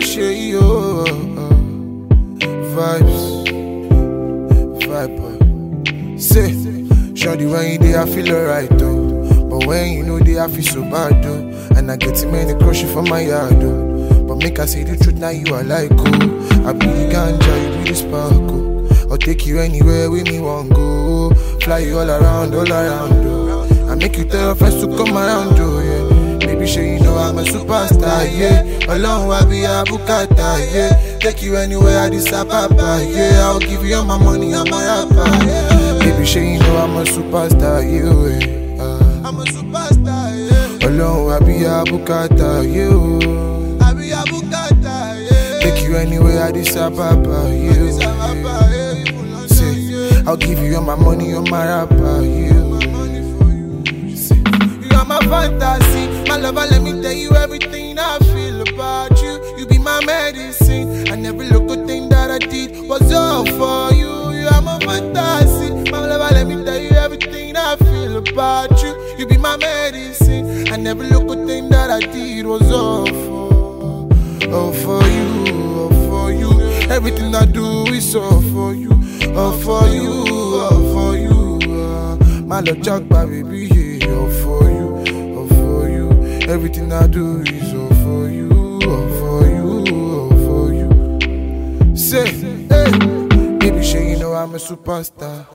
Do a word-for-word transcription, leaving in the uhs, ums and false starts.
shey yo. Vibes, vibe boy. Say, shawty when you dey I feel alright though, but when you know they I feel so bad though. And I get too many crushes from my yard though. But make I say the truth now you are like oh. I be the ganja, you be the sparkle. I'll take you anywhere with me one go. Fly you all around, all around though. I make you tell your friends to come around though, yeah. Baby sure you know I'm a superstar, yeah. Alone I be a bukata, yeah. Take you anywhere I decide papa, yeah. I'll give you all my money, I'm a rapper, yeah. Baby sure you know I'm a superstar, yeah. uh, I'm a superstar, yeah. Alone I be a bukata, yeah. I be a bukata, yeah. Take you anywhere I decide papa, yeah. Say, I'll give you all my money, all my rapper, yeah. My fantasy, my lover, let me tell you everything I feel about you. You be my medicine, and every little thing that I did was all for you. You are my fantasy, my lover, let me tell you everything I feel about you. You be my medicine, and every little thing that I did was all for, all for you, all for you. Everything I do is all for you, all for you, all for you. Uh, my love, Jack, baby, yeah, all for you. Everything I do is all for you, all for you, all for you. Say, hey, baby, sure you know I'm a superstar.